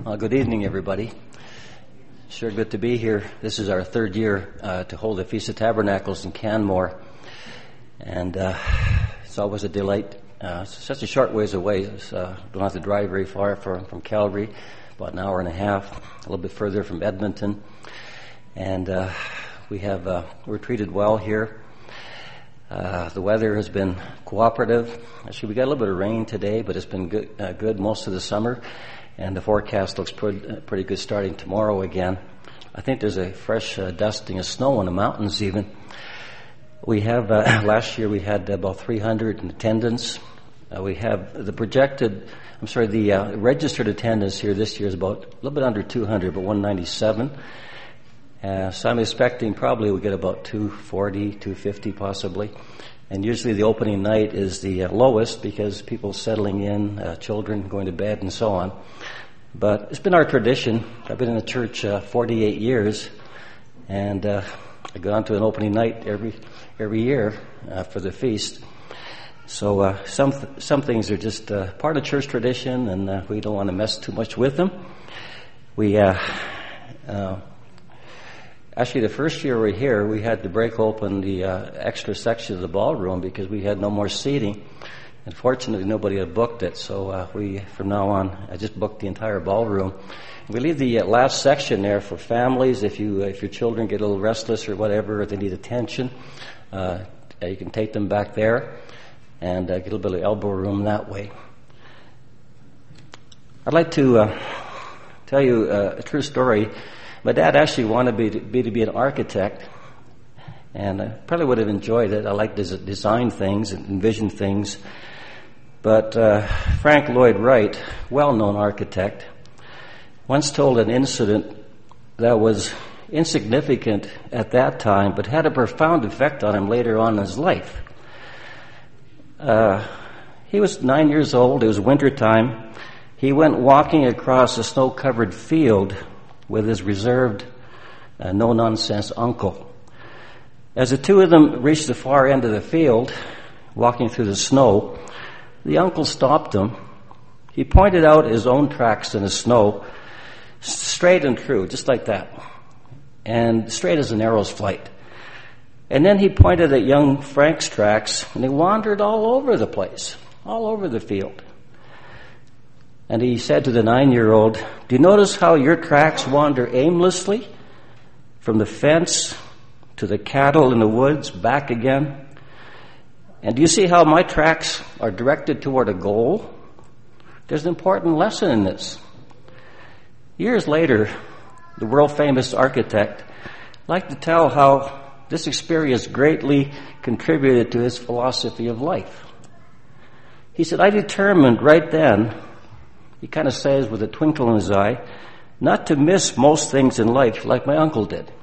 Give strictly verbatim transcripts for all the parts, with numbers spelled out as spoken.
Well, good evening, everybody. Sure good to be here. This is our third year uh, to hold the Feast of Tabernacles in Canmore, and uh, it's always a delight. Uh, it's such a short ways away. It's, uh, don't have to drive very far from, from Calgary, about an hour and a half, a little bit further from Edmonton, and uh, we have uh, we're treated well here. Uh, the weather has been cooperative. Actually, we got a little bit of rain today, but it's been good, uh, good most of the summer. And the forecast looks pretty, uh, pretty good starting tomorrow again. I think there's a fresh uh, dusting of snow in the mountains even. We have, uh, last year we had about three hundred in attendance. Uh, we have the projected, I'm sorry, the uh, registered attendance here this year is about a little bit under two hundred, but one ninety-seven. Uh, so I'm expecting probably we'll get about two forty, two fifty possibly. And usually the opening night is the uh, lowest because people settling in, uh, children going to bed and so on. But it's been our tradition. I've been in the church uh, forty-eight years, and uh, I go on to an opening night every every year uh, for the feast. So uh, some th- some things are just uh, part of church tradition, and uh, we don't want to mess too much with them. We uh, uh, Actually, the first year we were here, we had to break open the uh, extra section of the ballroom because we had no more seating. Unfortunately, nobody had booked it, so uh, we, from now on, I just booked the entire ballroom. We leave the uh, last section there for families. If you, if your children get a little restless or whatever, or they need attention, uh, you can take them back there and uh, get a little bit of elbow room that way. I'd like to uh, tell you uh, a true story. My dad actually wanted me to be, to be an architect, and I probably would have enjoyed it. I like to design things and envision things. But uh, Frank Lloyd Wright, well-known architect, once told an incident that was insignificant at that time, but had a profound effect on him later on in his life. Uh, he was nine years old. It was wintertime. He went walking across a snow-covered field with his reserved, uh, no-nonsense uncle. As the two of them reached the far end of the field, walking through the snow, the uncle stopped them. He pointed out his own tracks in the snow, straight and true, just like that, and straight as an arrow's flight. And then he pointed at young Frank's tracks, and they wandered all over the place, all over the field. And he said to the nine-year-old, "Do you notice how your tracks wander aimlessly from the fence to the cattle in the woods, back again? And do you see how my tracks are directed toward a goal? There's an important lesson in this." Years later, the world-famous architect liked to tell how this experience greatly contributed to his philosophy of life. He said, "I determined right then," he kind of says with a twinkle in his eye, "not to miss most things in life like my uncle did."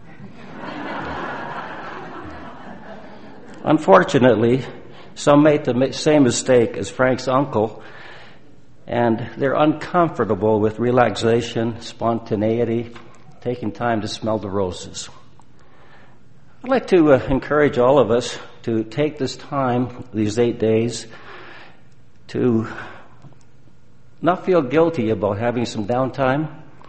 Unfortunately, some made the same mistake as Frank's uncle, and they're uncomfortable with relaxation, spontaneity, taking time to smell the roses. I'd like to uh, encourage all of us to take this time, these eight days, to not feel guilty about having some downtime,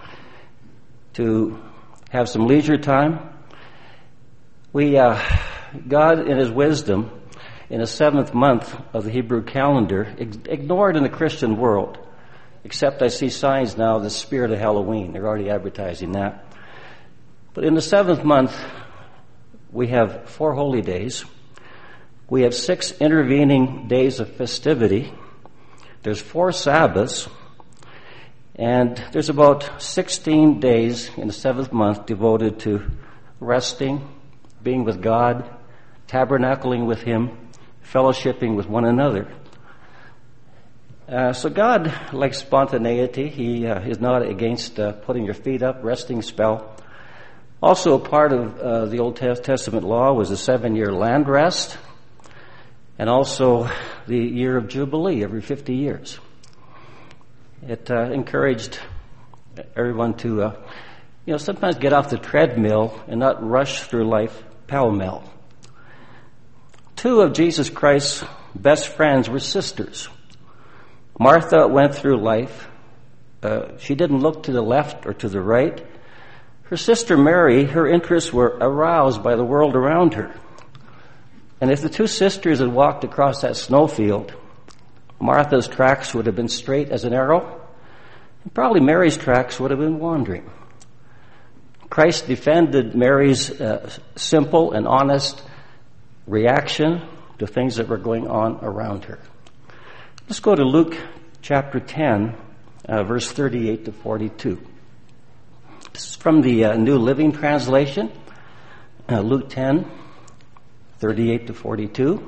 to have some leisure time. We, uh, God in His wisdom, in the seventh month of the Hebrew calendar, ignored in the Christian world, except I see signs now of the spirit of Halloween. They're already advertising that. But in the seventh month, we have four holy days. We have six intervening days of festivity. There's four Sabbaths, and there's about sixteen days in the seventh month devoted to resting, being with God, tabernacling with Him, fellowshipping with one another. Uh, so God likes spontaneity. He uh, is not against uh, putting your feet up, resting spell. Also, a part of uh, the Old Testament law was a seven-year land rest, and also the year of Jubilee every fifty years. It uh, encouraged everyone to, uh, you know, sometimes get off the treadmill and not rush through life pell-mell. Two of Jesus Christ's best friends were sisters. Martha went through life uh, she didn't look to the left or to the right. Her sister Mary, her interests were aroused by the world around her. And if the two sisters had walked across that snowfield, Martha's tracks would have been straight as an arrow, and probably Mary's tracks would have been wandering. Christ defended Mary's uh, simple and honest reaction to things that were going on around her. Let's go to Luke chapter ten, uh, verse thirty-eight to forty-two. This is from the uh, New Living Translation, uh, Luke ten, thirty-eight to forty-two.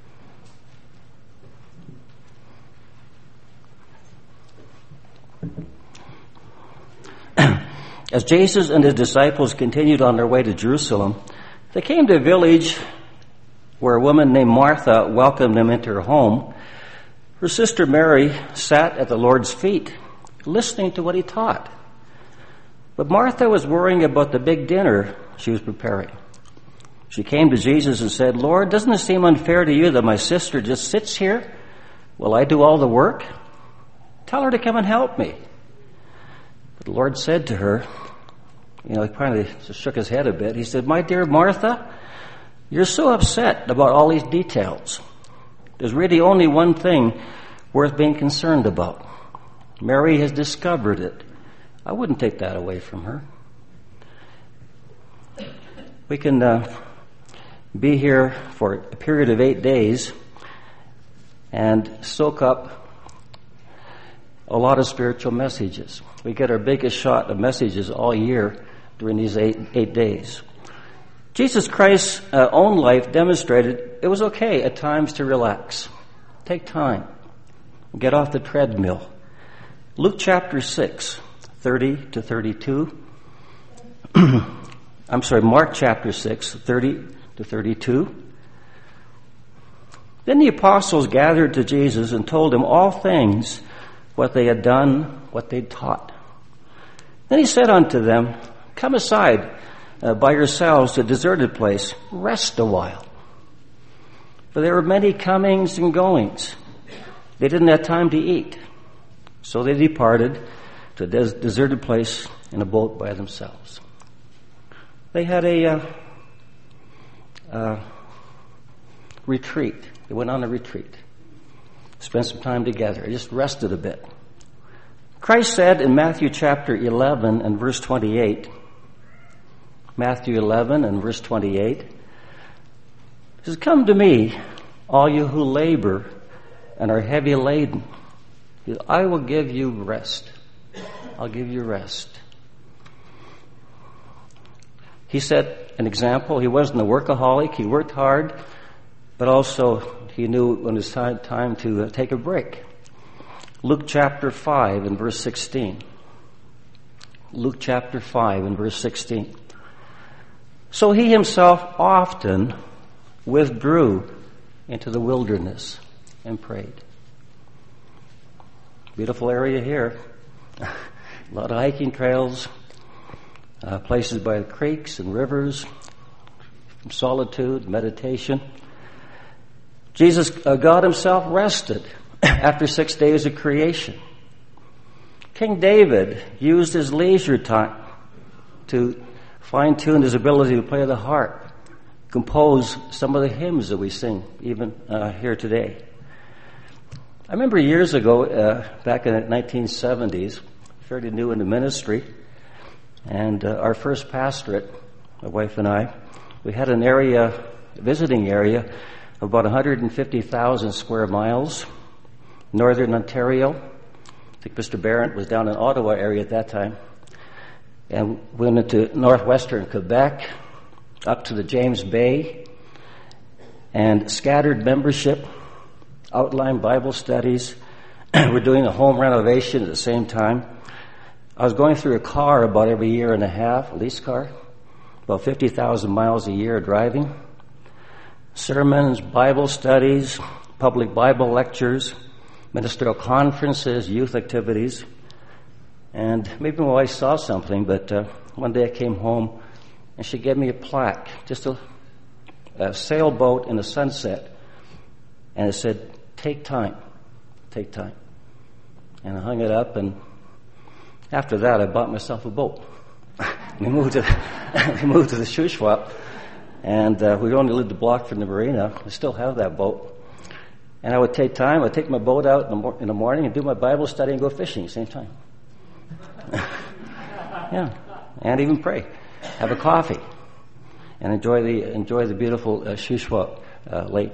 As Jesus and his disciples continued on their way to Jerusalem, they came to a village where a woman named Martha welcomed them into her home. Her sister Mary sat at the Lord's feet, listening to what he taught. But Martha was worrying about the big dinner she was preparing. She came to Jesus and said, "Lord, doesn't it seem unfair to you that my sister just sits here while I do all the work? Tell her to come and help me." But the Lord said to her, you know, he finally just shook his head a bit. He said, "My dear Martha, you're so upset about all these details. There's really only one thing worth being concerned about. Mary has discovered it. I wouldn't take that away from her." We can uh, be here for a period of eight days and soak up a lot of spiritual messages. We get our biggest shot of messages all year during these eight, eight days. Jesus Christ's uh, own life demonstrated it was okay at times to relax. Take time. Get off the treadmill. Luke chapter six, thirty to thirty-two. I'm sorry, Mark chapter six, thirty to thirty-two. Then the apostles gathered to Jesus and told him all things, what they had done, what they'd taught. Then he said unto them, "Come aside uh, by yourselves to a deserted place, rest a while." For there were many comings and goings. They didn't have time to eat. So they departed to a des- deserted place in a boat by themselves. They had a uh, uh, retreat. They went on a retreat. Spent some time together. They just rested a bit. Christ said in Matthew chapter eleven and verse twenty-eight, Matthew eleven and verse twenty-eight, he says, "Come to me, all you who labor and are heavy laden. He says, I will give you rest. I'll give you rest." He set an example. He wasn't a workaholic. He worked hard, but also he knew when it was time, time to uh, take a break. Luke chapter five and verse sixteen. Luke chapter five and verse sixteen. "So he himself often withdrew into the wilderness and prayed." Beautiful area here. A lot of hiking trails, uh, places by the creeks and rivers, solitude, meditation. Jesus, uh, God himself rested after six days of creation. King David used his leisure time to fine-tune his ability to play the harp, compose some of the hymns that we sing even uh, here today. I remember years ago, uh, back in the nineteen seventies, fairly new in the ministry, and uh, our first pastorate, my wife and I, we had an area, a visiting area, of about one hundred fifty thousand square miles, northern Ontario. I think Mister Barrett was down in Ottawa area at that time. And we went into northwestern Quebec, up to the James Bay, and scattered membership, outline Bible studies. We're doing a home renovation at the same time. I was going through a car about every year and a half, a lease car, about fifty thousand miles a year driving. Sermons, Bible studies, public Bible lectures, ministerial conferences, youth activities. And maybe my wife saw something, but uh, one day I came home and she gave me a plaque, just a, a sailboat in the sunset. And it said, "Take time, take time." And I hung it up, and After that, I bought myself a boat. we moved to we moved to the Shuswap, and uh, we only lived a block from the marina. I still have that boat. And I would take time. I'd take my boat out in the, mor- in the morning and do my Bible study and go fishing at the same time. Yeah, and even pray, have a coffee, and enjoy the enjoy the beautiful uh, Shuswap uh, lake.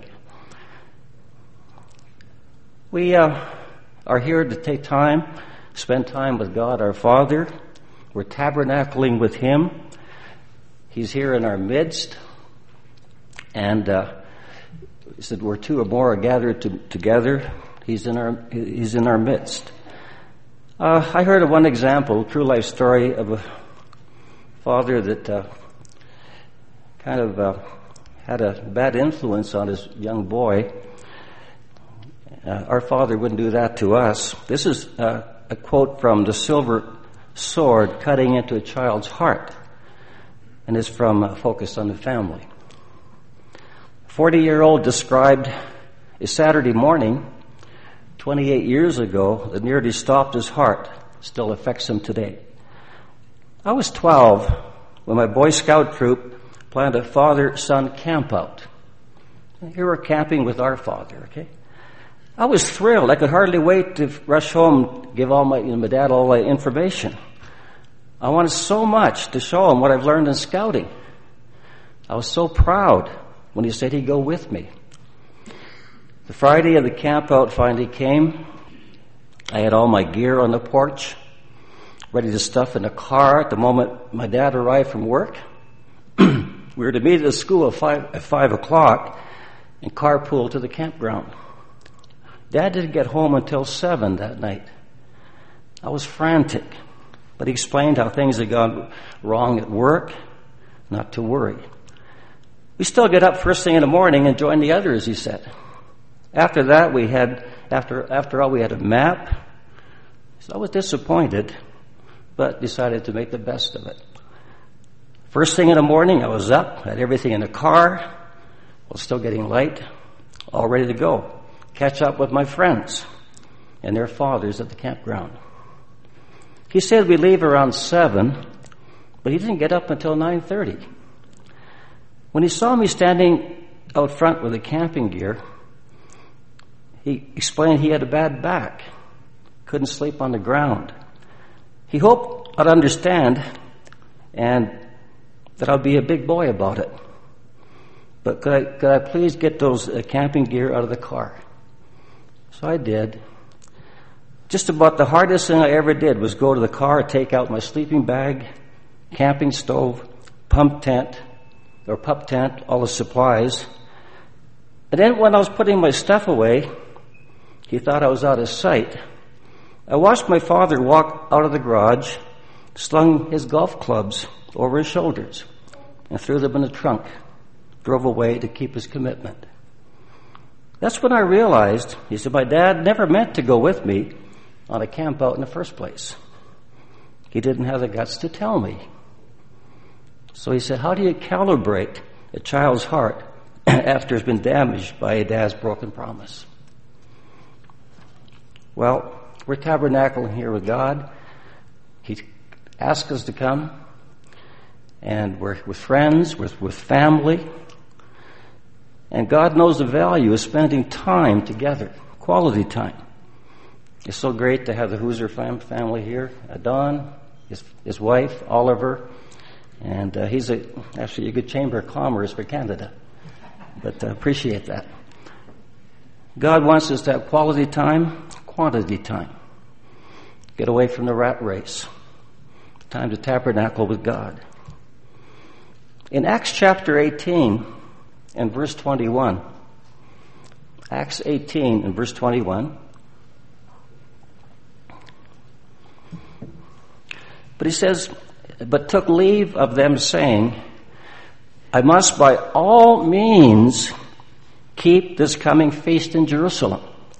We uh, are here to take time, spend time with God our Father. We're tabernacling with Him. He's here in our midst, and uh, He said, "Where two or more are gathered to, together, He's in our He's in our midst." Uh, I heard of one example, true life story of a father that uh, kind of uh, had a bad influence on his young boy. Uh, our Father wouldn't do that to us. This is uh, a quote from The Silver Sword, Cutting into a Child's Heart, and is from uh, Focus on the Family. A forty-year-old described a Saturday morning twenty-eight years ago that nearly stopped his heart. Still affects him today. I was twelve when my Boy Scout troop planned a father-son camp out. Here we're camping with our father, okay? I was thrilled. I could hardly wait to rush home, give all my, you know, my dad all the information. I wanted so much to show him what I've learned in scouting. I was so proud when he said he'd go with me. The Friday of the camp out finally came. I had all my gear on the porch, ready to stuff in the car at the moment my dad arrived from work. We were to meet at the school at five, at five o'clock and carpool to the campground. Dad didn't get home until seven that night. I was frantic, but he explained how things had gone wrong at work, not to worry. We still get up first thing in the morning and join the others, he said. After that, we had, after after all, we had a map. So I was disappointed, but decided to make the best of it. First thing in the morning, I was up, had everything in the car, was still getting light, all ready to go. Catch up with my friends and their fathers at the campground. He said we leave around seven, but he didn't get up until nine thirty. When he saw me standing out front with the camping gear, he explained he had a bad back, couldn't sleep on the ground. He hoped I'd understand and that I'd be a big boy about it. But could I, could I please get those uh, camping gear out of the car? So I did. Just about the hardest thing I ever did was go to the car, take out my sleeping bag, camping stove, pump tent, or pup tent, all the supplies. And then when I was putting my stuff away, he thought I was out of sight. I watched my father walk out of the garage, slung his golf clubs over his shoulders, and threw them in the trunk, drove away to keep his commitment. That's when I realized, he said, my dad never meant to go with me on a camp out in the first place. He didn't have the guts to tell me. So he said, how do you calibrate a child's heart after it's been damaged by a dad's broken promise? Well, we're tabernacling here with God. He asked us to come, and we're with friends, we're with family. And God knows the value of spending time together, quality time. It's so great to have the Hooser fam- family here. Uh, Don, his, his wife, Oliver, and uh, he's a, actually a good Chamber of Commerce for Canada. But I uh, appreciate that. God wants us to have quality time, quantity time. Get away from the rat race. Time to tabernacle with God. In Acts chapter eighteen and verse twenty-one, Acts eighteen and verse twenty-one, but he says, but took leave of them, saying, I must by all means keep this coming feast in Jerusalem.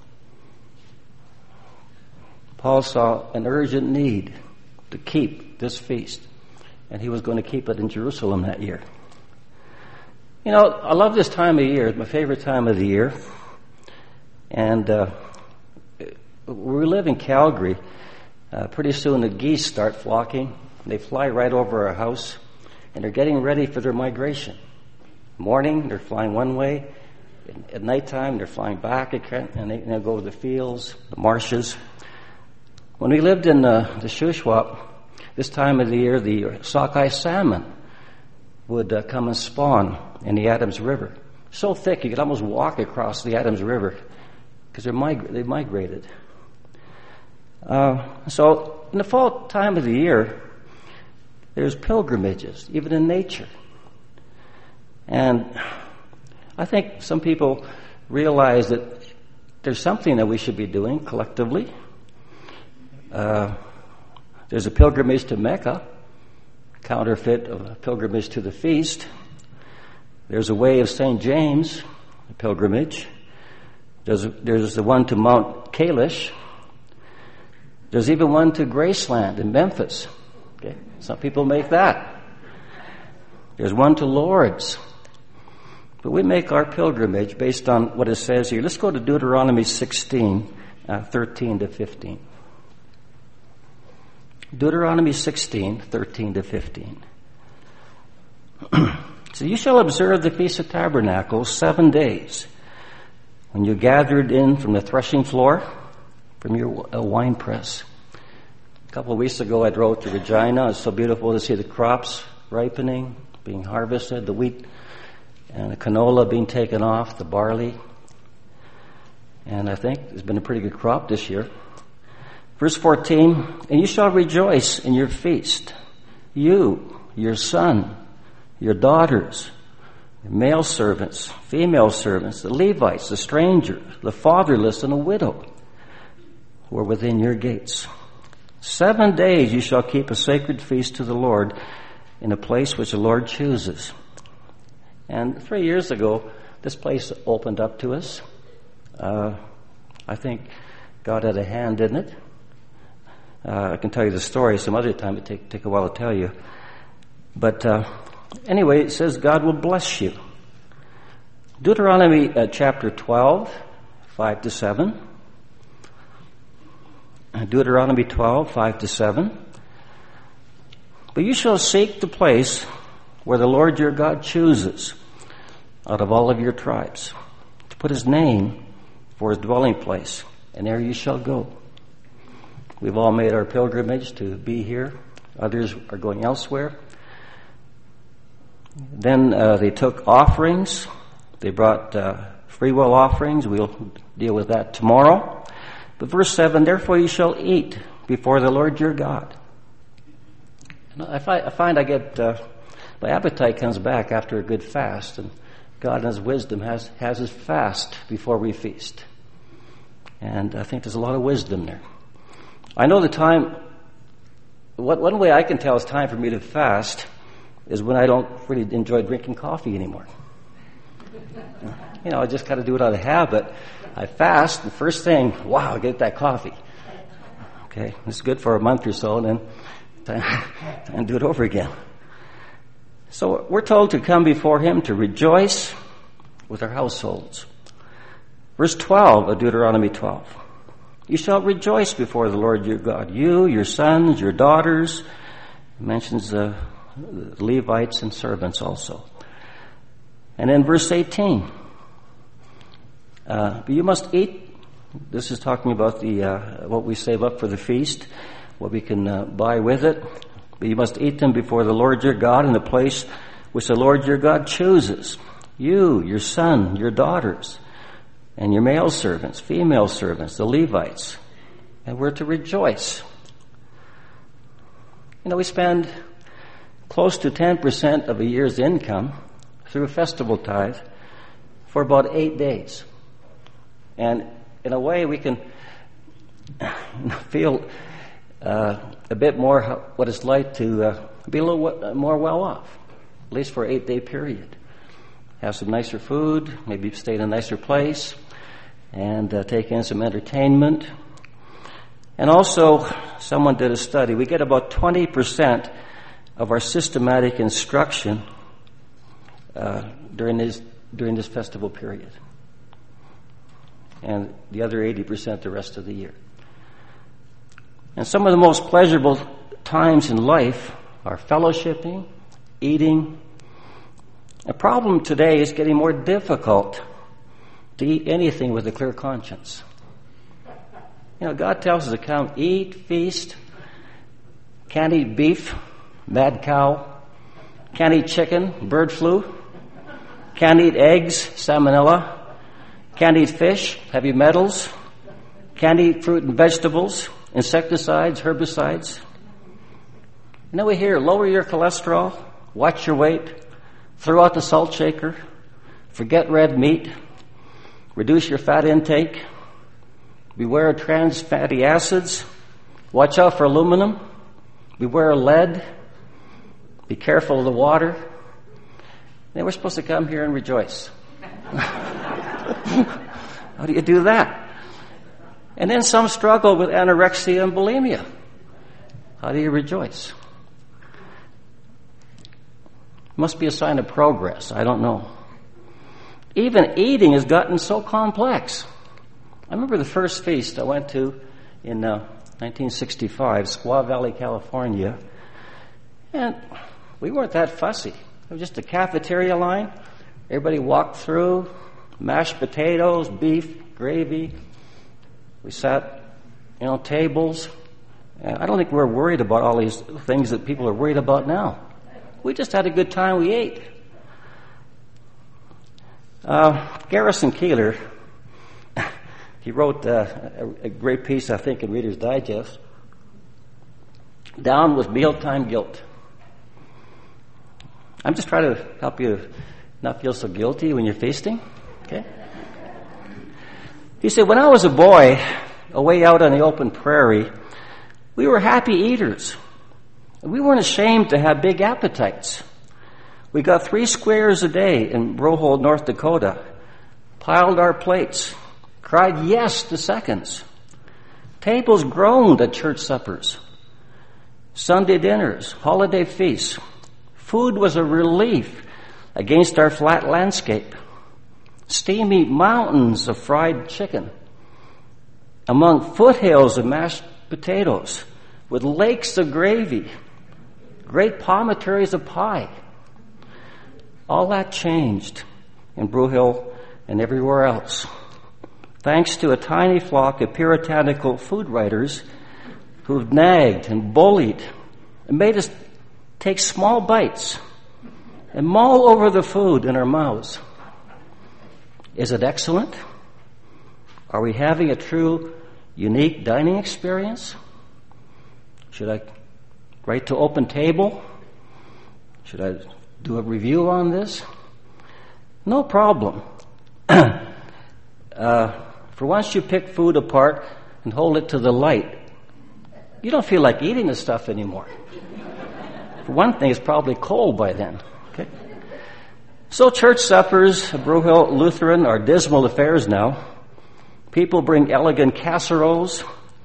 Paul saw an urgent need to keep this feast, and he was going to keep it in Jerusalem that year. You know, I love this time of year. It's my favorite time of the year. And uh, we live in Calgary. Uh, pretty soon the geese start flocking. They fly right over our house, and they're getting ready for their migration. Morning, they're flying one way. At nighttime, they're flying back again, and they, they go to the fields, the marshes. When we lived in uh, the Shuswap, this time of the year, the sockeye salmon would uh, come and spawn in the Adams River. So thick you could almost walk across the Adams River because they're mig- they migrated. Uh, so in the fall time of the year, there's pilgrimages, even in nature. And I think some people realize that there's something that we should be doing collectively. Uh, there's a pilgrimage to Mecca, counterfeit of a pilgrimage to the feast. There's a way of Saint James, a pilgrimage. There's, there's the one to Mount Kalish. There's even one to Graceland in Memphis. Okay, some people make that. There's one to Lourdes. But we make our pilgrimage based on what it says here. Let's go to Deuteronomy sixteen, uh, thirteen to fifteen. Deuteronomy sixteen, thirteen to fifteen. So you shall observe the Feast of Tabernacles seven days. When you gathered in from the threshing floor, from your uh, wine press. A couple of weeks ago I drove to Regina. It's so beautiful to see the crops ripening, being harvested, the wheat and the canola being taken off, the barley. And I think there's been a pretty good crop this year. Verse fourteen, and you shall rejoice in your feast, you, your son, your daughters, your male servants, female servants, the Levites, the stranger, the fatherless, and the widow who are within your gates. Seven days you shall keep a sacred feast to the Lord in a place which the Lord chooses. And three years ago, this place opened up to us. Uh, I think God had a hand in it. Uh, I can tell you the story some other time. It take take a while to tell you. But uh, anyway, it says God will bless you. Deuteronomy uh, chapter twelve, five to seven. Deuteronomy twelve, five to seven. But you shall seek the place where the Lord your God chooses out of all of your tribes to put his name for his dwelling place, and there you shall go. We've all made our pilgrimage to be here. Others are going elsewhere. Then uh, they took offerings. They brought uh, free will offerings. We'll deal with that tomorrow. But verse seven, therefore you shall eat before the Lord your God. And I find I, find I get, uh, my appetite comes back after a good fast, and God in his wisdom has, has his fast before we feast. And I think there's a lot of wisdom there. I know the time, what, one way I can tell it's time for me to fast is when I don't really enjoy drinking coffee anymore. You know, I just got to do it out of habit. I fast, the first thing, wow, I get that coffee. Okay, it's good for a month or so, and then and do it over again. So we're told to come before him to rejoice with our households. Verse twelve of Deuteronomy twelve. You shall rejoice before the Lord your God, you, your sons, your daughters. It mentions uh, the Levites and servants also. And then verse eighteen. Uh, but you must eat. This is talking about the uh, what we save up for the feast, what we can uh, buy with it. But you must eat them before the Lord your God in the place which the Lord your God chooses. You, your son, your daughters, and your male servants, female servants, the Levites. And we're to rejoice. You know, we spend close to ten percent of a year's income through a festival tithe for about eight days. And in a way, we can feel uh, a bit more what it's like to uh, be a little more well off, at least for an eight-day period. Have some nicer food, maybe stay in a nicer place, and uh, take in some entertainment. And also, someone did a study. We get about twenty percent of our systematic instruction uh, during this during this festival period, and the other eighty percent the rest of the year. And some of the most pleasurable times in life are fellowshipping, eating. The problem today is getting more difficult to eat anything with a clear conscience. You know, God tells us to come eat, feast, can't eat beef, mad cow, can't eat chicken, bird flu, can't eat eggs, salmonella, can't eat fish, heavy metals, can't eat fruit and vegetables, insecticides, herbicides. And then we hear, lower your cholesterol, watch your weight, throw out the salt shaker, forget red meat, reduce your fat intake, beware of trans fatty acids, watch out for aluminum, beware of lead, be careful of the water. Then we're supposed to come here and rejoice. How do you do that? And then some struggle with anorexia and bulimia. How do you rejoice? Must be a sign of progress. I don't know. Even eating has gotten so complex. I remember the first feast I went to in uh, nineteen sixty-five, Squaw Valley, California. And we weren't that fussy. It was just a cafeteria line. Everybody walked through, mashed potatoes, beef, gravy. We sat, you know, tables. And I don't think we were worried about all these things that people are worried about now. We just had a good time. We ate. Uh, Garrison Keillor, he wrote uh, a, a great piece, I think, in Reader's Digest. Down with mealtime guilt. I'm just trying to help you not feel so guilty when you're feasting. Okay? He said, when I was a boy, away out on the open prairie, we were happy eaters. We weren't ashamed to have big appetites. We got three squares a day in Brohold, North Dakota, piled our plates, cried yes to seconds. Tables groaned at church suppers, Sunday dinners, holiday feasts. Food was a relief against our flat landscape. Steamy mountains of fried chicken among foothills of mashed potatoes with lakes of gravy, great promontories of pie. All that changed in Brew Hill and everywhere else, thanks to a tiny flock of puritanical food writers who've nagged and bullied and made us take small bites and mull over the food in our mouths. Is it excellent? Are we having a true, unique dining experience? Should I write to Open Table? Should I do a review on this? No problem. uh, for once you pick food apart and hold it to the light, you don't feel like eating the stuff anymore. For one thing, it's probably cold by then. Okay? So church suppers at Brew Hill Lutheran are dismal affairs now. People bring elegant casseroles,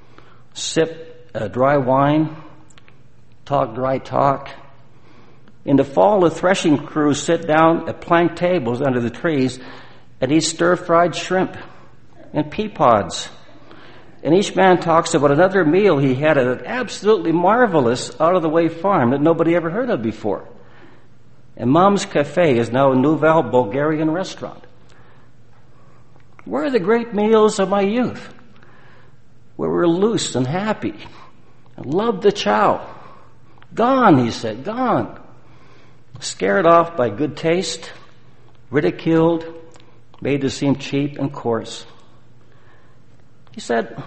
sip uh, dry wine, talk dry talk. In the fall, the threshing crews sit down at plank tables under the trees and eat stir-fried shrimp and pea pods. And each man talks about another meal he had at an absolutely marvelous out-of-the-way farm that nobody ever heard of before. And Mom's Cafe is now a Nouvelle Bulgarian restaurant. Where are the great meals of my youth? Where we were loose and happy and loved the chow. Gone, he said, gone. Scared off by good taste, ridiculed, made to seem cheap and coarse. He said,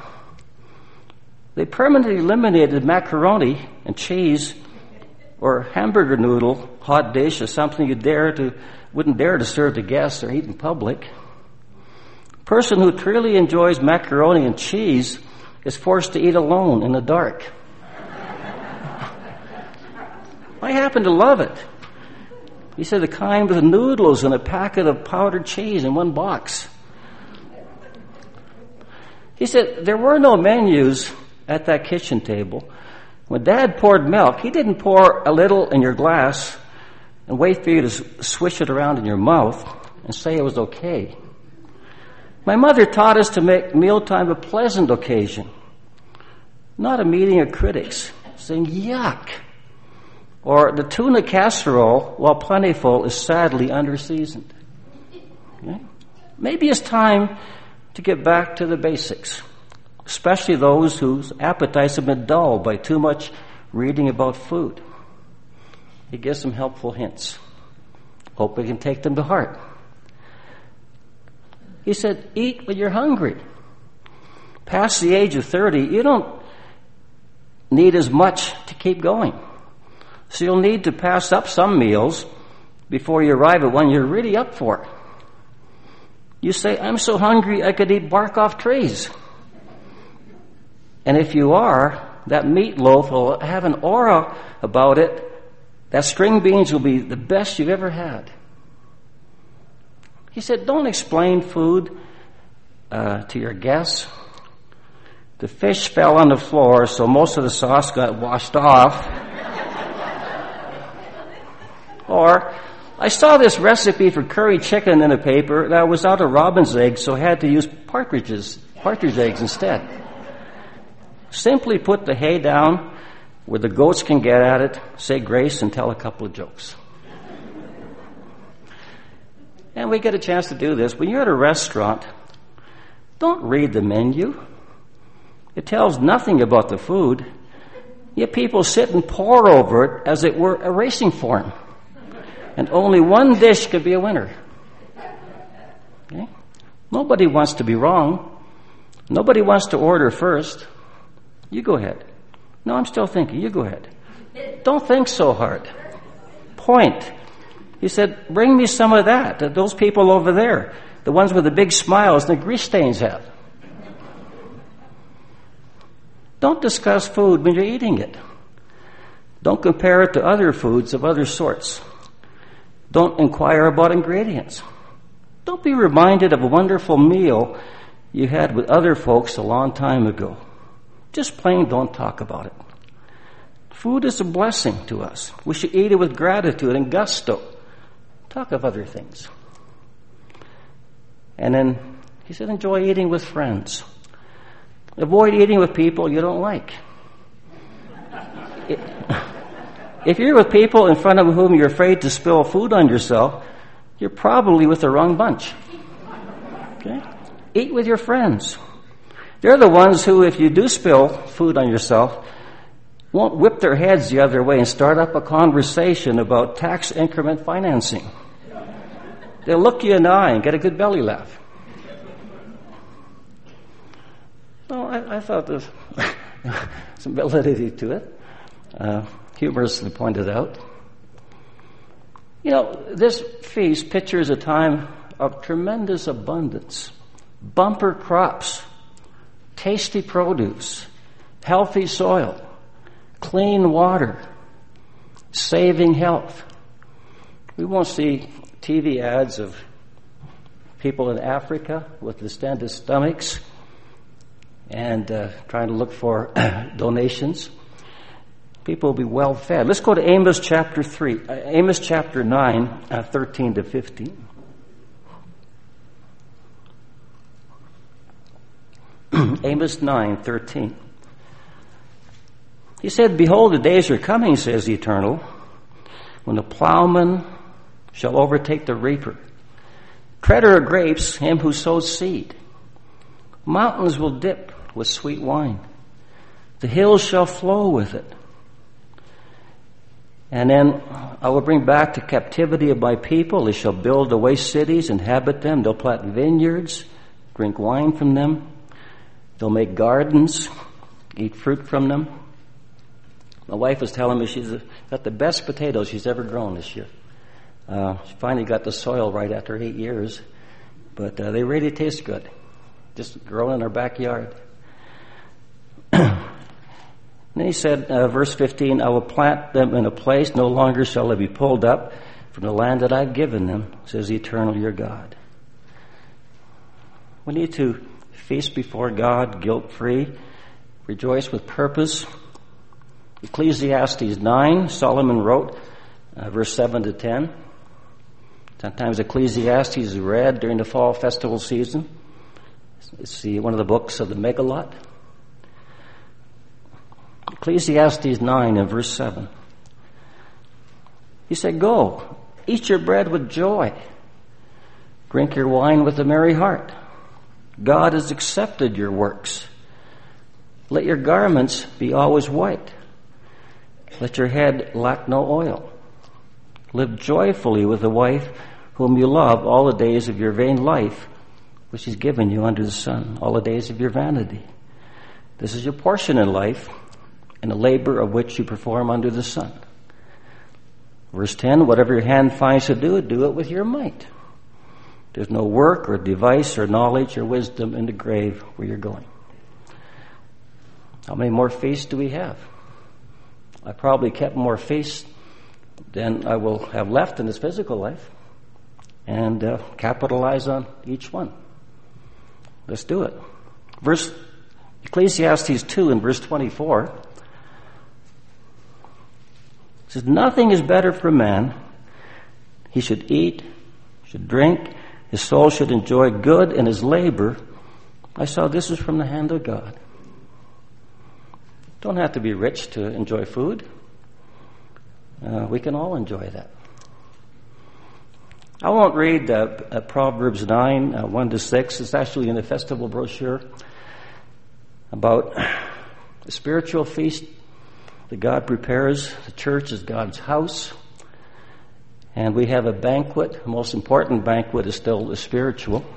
they permanently eliminated macaroni and cheese or hamburger noodle, hot dish, as something you dare to, wouldn't dare to serve to guests or eat in public. A person who truly enjoys macaroni and cheese is forced to eat alone in the dark. I happen to love it. He said the kind with noodles and a packet of powdered cheese in one box. He said there were no menus at that kitchen table. When Dad poured milk, he didn't pour a little in your glass and wait for you to swish it around in your mouth and say it was okay. My mother taught us to make mealtime a pleasant occasion. Not a meeting of critics saying, yuck. Or the tuna casserole, while plentiful, is sadly underseasoned. Okay? Maybe it's time to get back to the basics, especially those whose appetites have been dulled by too much reading about food. He gives some helpful hints. Hope we can take them to heart. He said, eat when you're hungry. Past the age of thirty, you don't need as much to keep going. So you'll need to pass up some meals before you arrive at one you're really up for. You say, I'm so hungry I could eat bark off trees. And if you are, that meatloaf will have an aura about it. That string beans will be the best you've ever had. He said, don't explain food uh, to your guests. The fish fell on the floor, so most of the sauce got washed off. Or, I saw this recipe for curry chicken in a paper that was out of robin's eggs, so I had to use partridges, partridge eggs instead. Simply put the hay down where the goats can get at it, say grace, and tell a couple of jokes. And we get a chance to do this. When you're at a restaurant, don't read the menu. It tells nothing about the food. Yet people sit and pore over it as it were a racing form. And only one dish could be a winner. Okay? Nobody wants to be wrong. Nobody wants to order first. You go ahead. No, I'm still thinking. You go ahead. Don't think so hard. Point. He said, bring me some of that, that those people over there, the ones with the big smiles and the grease stains have. Don't discuss food when you're eating it. Don't compare it to other foods of other sorts. Don't inquire about ingredients. Don't be reminded of a wonderful meal you had with other folks a long time ago. Just plain don't talk about it. Food is a blessing to us. We should eat it with gratitude and gusto. Talk of other things. And then he said, enjoy eating with friends. Avoid eating with people you don't like. It, If you're with people in front of whom you're afraid to spill food on yourself, you're probably with the wrong bunch. Okay? Eat with your friends. They're the ones who, if you do spill food on yourself, won't whip their heads the other way and start up a conversation about tax increment financing. They'll look you in the eye and get a good belly laugh. Well, I, I thought there was some validity to it. Uh, humorously pointed out. You know, this feast pictures a time of tremendous abundance, bumper crops, tasty produce, healthy soil, clean water, saving health. We won't see T V ads of people in Africa with distended stomachs and uh, trying to look for donations. People will be well fed. Let's go to Amos chapter three, uh, Amos chapter nine, uh, thirteen to fifteen. Amos nine, thirteen. He said, behold, the days are coming, says the Eternal, when the plowman shall overtake the reaper, treader of grapes, him who sows seed. Mountains will dip with sweet wine. The hills shall flow with it. And then I will bring back to captivity of my people. They shall build away cities, inhabit them. They'll plant vineyards, drink wine from them. They'll make gardens, eat fruit from them. My wife was telling me she's got the best potatoes she's ever grown this year. Uh, she finally got the soil right after eight years, but uh, they really taste good. Just grown in our backyard. Then he said, uh, verse fifteen, I will plant them in a place, no longer shall they be pulled up from the land that I've given them, says the Eternal your God. We need to feast before God, guilt-free, rejoice with purpose. Ecclesiastes nine, Solomon wrote, uh, verse seven to ten. Sometimes Ecclesiastes is read during the fall festival season. It's the, one of the books of the Megalot. Ecclesiastes nine and verse seven. He said, "Go, eat your bread with joy. Drink your wine with a merry heart. God has accepted your works. Let your garments be always white. Let your head lack no oil. Live joyfully with the wife whom you love all the days of your vain life, which He's given you under the sun, all the days of your vanity. This is your portion in life, and the labor of which you perform under the sun." Verse ten, "Whatever your hand finds to do, do it with your might. There's no work or device or knowledge or wisdom in the grave where you're going." How many more feasts do we have? I probably kept more feasts than I will have left in this physical life, and uh, capitalize on each one. Let's do it. Verse Ecclesiastes two and verse twenty-four says, "Nothing is better for man. He should eat, should drink, his soul should enjoy good in his labor. I saw this is from the hand of God." Don't have to be rich to enjoy food. Uh, we can all enjoy that. I won't read uh, uh, Proverbs nine, uh, one to six. It's actually in the festival brochure about the spiritual feast that God prepares. The church is God's house. And we have a banquet. The most important banquet is still the spiritual.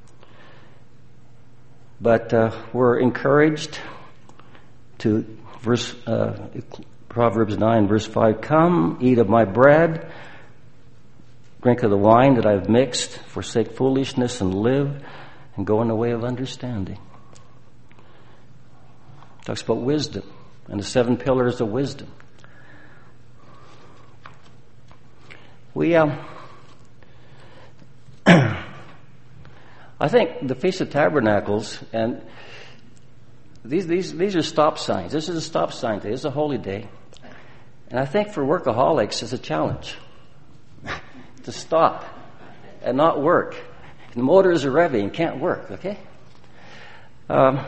But uh, we're encouraged to, verse uh, Proverbs nine, verse five, "Come, eat of my bread, drink of the wine that I've mixed, forsake foolishness and live, and go in the way of understanding." It talks about wisdom and the seven pillars of wisdom. We, um, I think the Feast of Tabernacles, and these, these, these are stop signs. This is a stop sign day. This is a holy day. And I think for workaholics, it's a challenge to stop and not work. The motors are revving and can't work, okay? Um,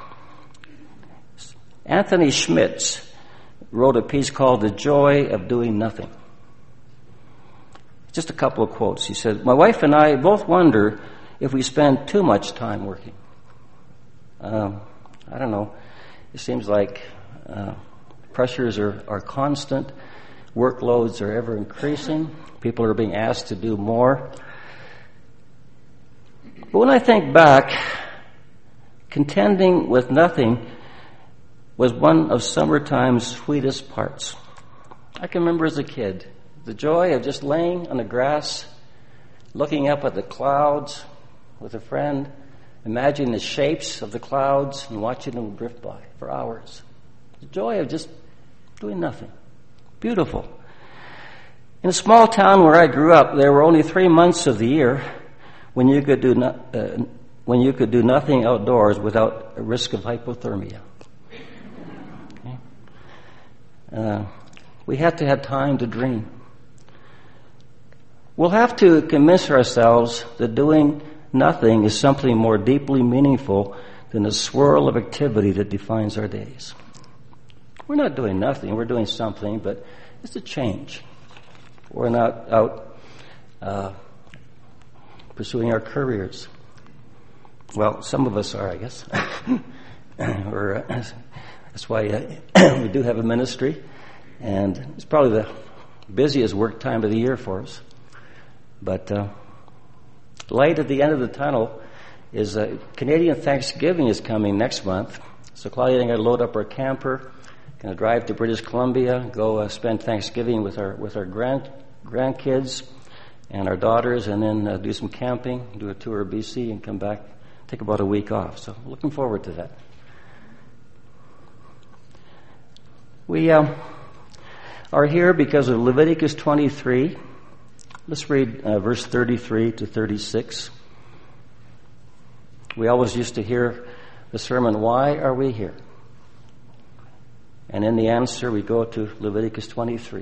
Anthony Schmitz wrote a piece called "The Joy of Doing Nothing." Just a couple of quotes. He said, "My wife and I both wonder if we spend too much time working. Um, I don't know. It seems like uh, pressures are, are constant. Workloads are ever increasing. People are being asked to do more. But when I think back, contending with nothing was one of summertime's sweetest parts. I can remember as a kid, the joy of just laying on the grass, looking up at the clouds with a friend, imagining the shapes of the clouds and watching them drift by for hours. The joy of just doing nothing. Beautiful. In a small town where I grew up, there were only three months of the year when you could do no, uh, when you could do nothing outdoors without a risk of hypothermia. Okay. Uh, we had to have time to dream. We'll have to convince ourselves that doing nothing is something more deeply meaningful than the swirl of activity that defines our days. We're not doing nothing, we're doing something, but it's a change. We're not out uh, pursuing our careers. Well, some of us are, I guess. We're, uh, that's why uh, we do have a ministry, and it's probably the busiest work time of the year for us. But uh, light at the end of the tunnel is uh, Canadian Thanksgiving is coming next month. So Claudia and I load up our camper, going to drive to British Columbia, go uh, spend Thanksgiving with our with our grand grandkids and our daughters, and then uh, do some camping, do a tour of B C, and come back, take about a week off. So looking forward to that. We uh, are here because of Leviticus twenty-three. Let's read uh, verse thirty-three to thirty-six. We always used to hear the sermon, "Why are we here?" And in the answer, we go to Leviticus twenty-three.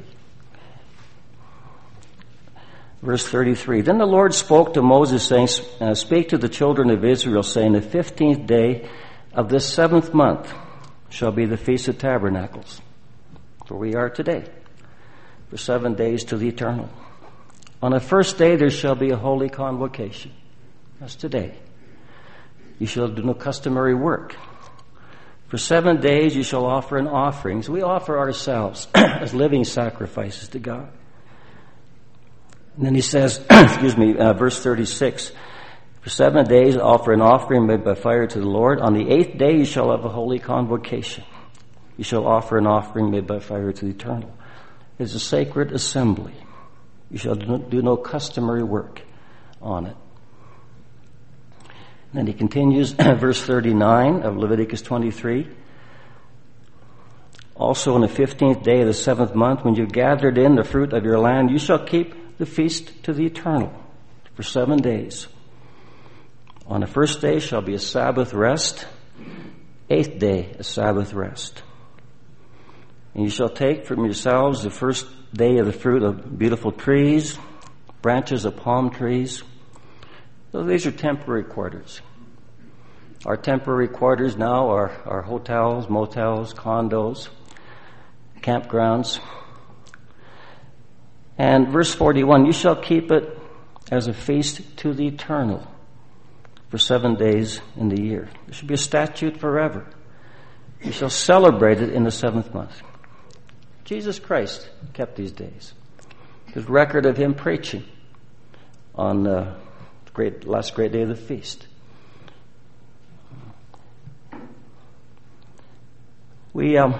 Verse thirty-three. Then the Lord spoke to Moses, saying, "Speak to the children of Israel, saying, the fifteenth day of this seventh month shall be the Feast of Tabernacles, where we are today, for seven days to the eternal. On the first day there shall be a holy convocation. That's today. You shall do no customary work. For seven days you shall offer an offering. So we offer ourselves as living sacrifices to God. And then he says, excuse me, uh, verse thirty-six, for seven days offer an offering made by fire to the Lord. On the eighth day you shall have a holy convocation. You shall offer an offering made by fire to the eternal. It is a sacred assembly. You shall do no customary work on it. And then he continues, verse thirty-nine of Leviticus twenty-three. Also on the fifteenth day of the seventh month, when you gathered in the fruit of your land, you shall keep the feast to the eternal for seven days. On the first day shall be a Sabbath rest. Eighth day, a Sabbath rest. And you shall take from yourselves the first day of the fruit of beautiful trees, branches of palm trees. So these are temporary quarters. Our temporary quarters now are, are hotels, motels, condos, campgrounds. And verse forty-one, you shall keep it as a feast to the eternal for seven days in the year. There should be a statute forever. You shall celebrate it in the seventh month. Jesus Christ kept these days. There's record of him preaching on the great last great day of the feast. We, um,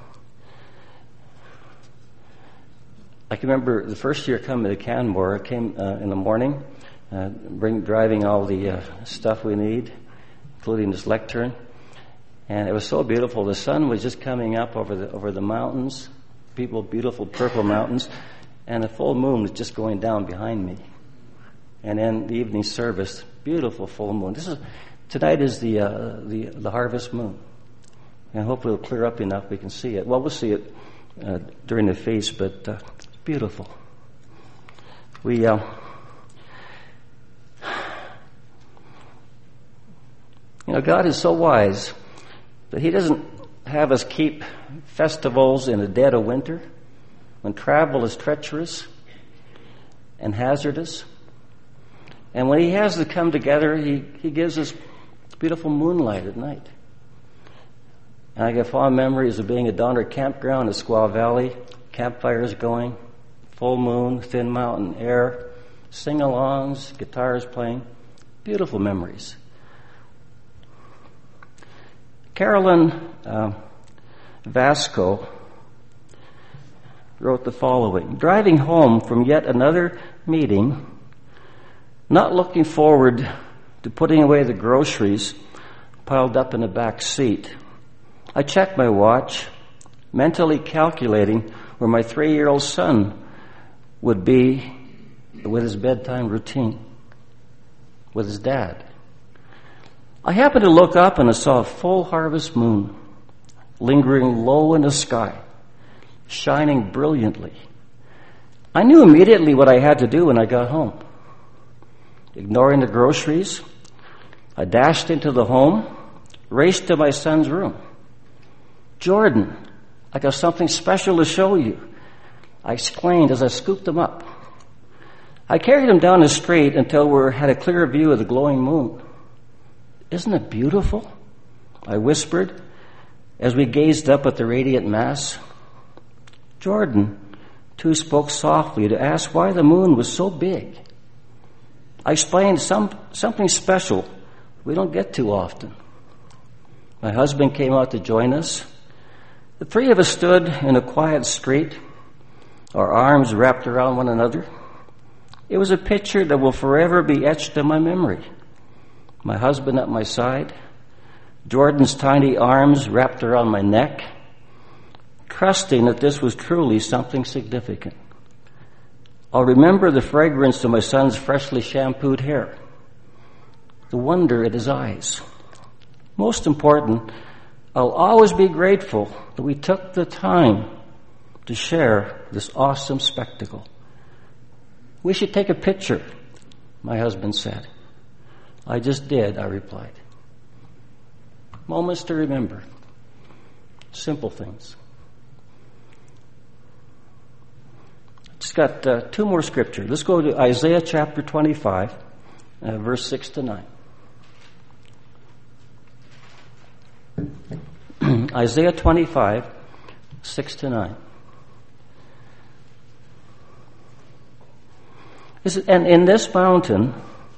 I can remember the first year coming to Canmore. I came uh, in the morning, uh, bring driving all the uh, stuff we need, including this lectern, and it was so beautiful. The sun was just coming up over the over the mountains. People, beautiful purple mountains, and the full moon was just going down behind me. And then the evening service, beautiful full moon. This is tonight is the uh, the the harvest moon, and hopefully it'll clear up enough we can see it. Well, we'll see it uh, during the feast, but uh, it's beautiful. We uh, you know, God is so wise that He doesn't have us keep festivals in the dead of winter when travel is treacherous and hazardous. And when He has to come together, He, he gives us beautiful moonlight at night. And I get fond memories of being at Donner Campground in Squaw Valley, campfires going, full moon, thin mountain air, sing-alongs, guitars playing, beautiful memories. Carolyn uh, Vasco wrote the following: driving home from yet another meeting, not looking forward to putting away the groceries piled up in the back seat, I checked my watch, mentally calculating where my three-year-old son would be with his bedtime routine, with his dad. I happened to look up and I saw a full harvest moon lingering low in the sky, shining brilliantly. I knew immediately what I had to do when I got home. Ignoring the groceries, I dashed into the home, raced to my son's room. Jordan, I got something special to show you, I exclaimed as I scooped him up. I carried him down the street until we had a clear view of the glowing moon. Isn't it beautiful? I whispered as we gazed up at the radiant mass. Jordan, too, spoke softly to ask why the moon was so big. I explained some, something special we don't get too often. My husband came out to join us. The three of us stood in a quiet street, our arms wrapped around one another. It was a picture that will forever be etched in my memory. My husband at my side, Jordan's tiny arms wrapped around my neck, trusting that this was truly something significant. I'll remember the fragrance of my son's freshly shampooed hair, the wonder in his eyes. Most important, I'll always be grateful that we took the time to share this awesome spectacle. We should take a picture, my husband said. I just did, I replied. Moments to remember. Simple things. Just got uh, two more scriptures. Let's go to Isaiah chapter twenty-five, uh, verse six to nine. Isaiah twenty-five, six to nine. This is, and in this mountain,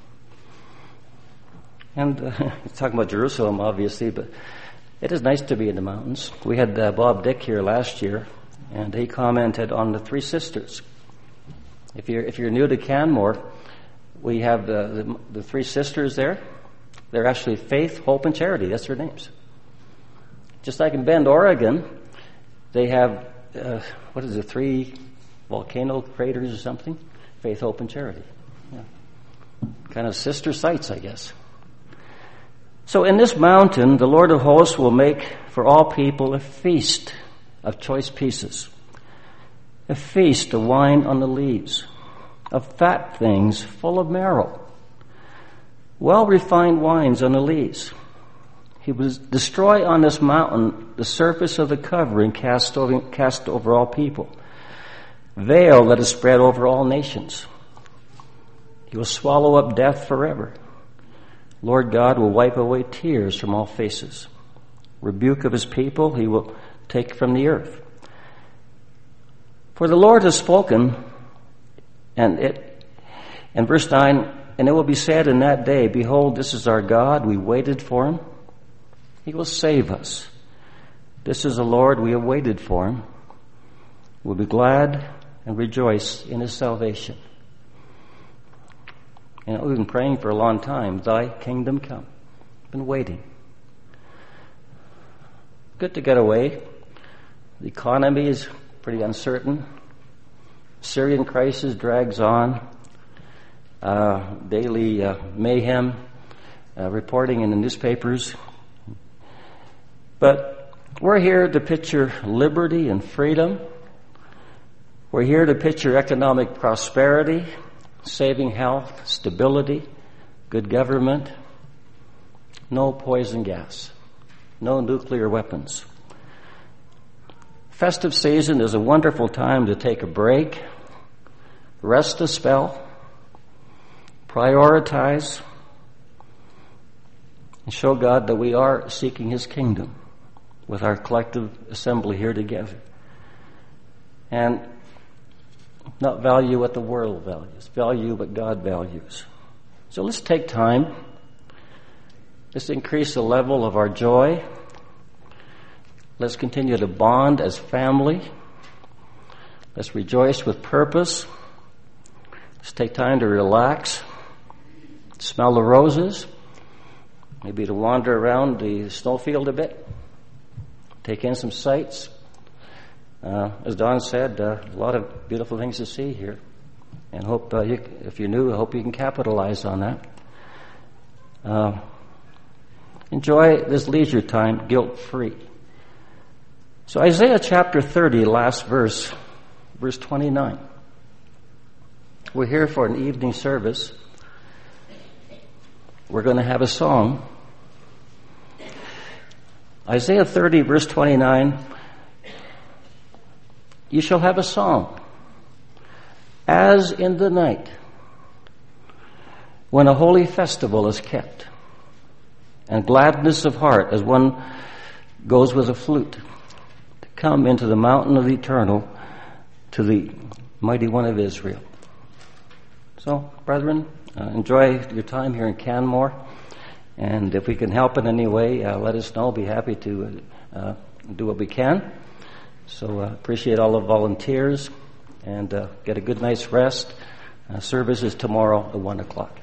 and uh, talking about Jerusalem, obviously, but it is nice to be in the mountains. We had uh, Bob Dick here last year, and he commented on the three sisters. If you're if you're new to Canmore, we have the, the the three sisters there. They're actually Faith, Hope, and Charity. That's their names. Just like in Bend, Oregon, they have uh, what is it? Three volcano craters or something. Faith, Hope, and Charity. Yeah. Kind of sister sites, I guess. So in this mountain, the Lord of hosts will make for all people a feast of choice pieces, a feast of wine on the leaves, of fat things full of marrow, well-refined wines on the leaves. He will destroy on this mountain the surface of the covering cast over, cast over all people, veil that is spread over all nations. He will swallow up death forever. Lord God will wipe away tears from all faces. Rebuke of his people he will take from the earth. For the Lord has spoken, and it, in verse nine, and it will be said in that day, behold, this is our God, we waited for him. He will save us. This is the Lord, we have waited for him. We'll be glad and rejoice in his salvation. You know, we've been praying for a long time, thy kingdom come. Been waiting. Good to get away. The economy is pretty uncertain. Syrian crisis drags on. Uh, daily uh, mayhem, uh, reporting in the newspapers. But we're here to picture liberty and freedom. We're here to picture economic prosperity, saving health, stability, good government, no poison gas, no nuclear weapons. Festive season is a wonderful time to take a break, rest a spell, prioritize, and show God that we are seeking his kingdom with our collective assembly here together. And not value what the world values, value what God values. So let's take time. Let's increase the level of our joy. Let's continue to bond as family. Let's rejoice with purpose. Let's take time to relax, smell the roses, maybe to wander around the snowfield a bit, take in some sights. Uh, as Don said, uh, a lot of beautiful things to see here. And hope, uh, you, if you're new, I hope you can capitalize on that. Uh, enjoy this leisure time guilt-free. So Isaiah chapter thirty, last verse, verse twenty-nine. We're here for an evening service. We're going to have a song. Isaiah thirty, verse twenty-nine. You shall have a song, as in the night, when a holy festival is kept, and gladness of heart as one goes with a flute, to come into the mountain of the eternal, to the mighty one of Israel. So, brethren, uh, enjoy your time here in Canmore, and if we can help in any way, uh, let us know. Be happy to uh, do what we can. So uh, appreciate all the volunteers, and uh, get a good night's rest. Uh, service is tomorrow at one o'clock.